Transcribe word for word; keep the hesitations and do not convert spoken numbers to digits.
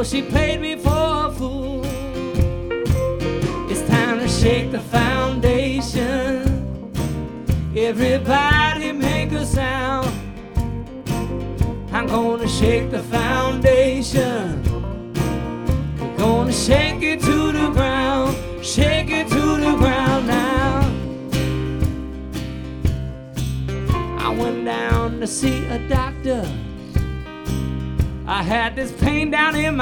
Oh, she played me for a fool. It's time to shake the foundation. Everybody make a sound. I'm gonna shake the foundation. We're gonna shake it to the ground. Shake it to the ground now. I went down to see a doctor. I had this pain down in my